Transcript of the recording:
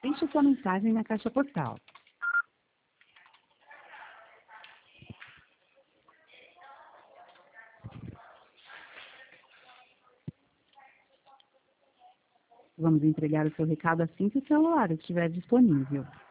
Deixe sua mensagem na caixa postal. Vamos entregar o seu recado assim que o celular estiver disponível.